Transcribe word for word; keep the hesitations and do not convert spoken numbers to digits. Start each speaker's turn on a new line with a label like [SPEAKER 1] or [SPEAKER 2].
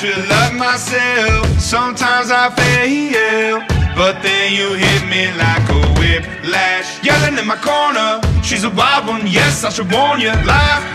[SPEAKER 1] should love myself. Sometimes I fail, but then you hit me like a whiplash. Yelling in my corner, she's a wild one, yes, I should warn you. Life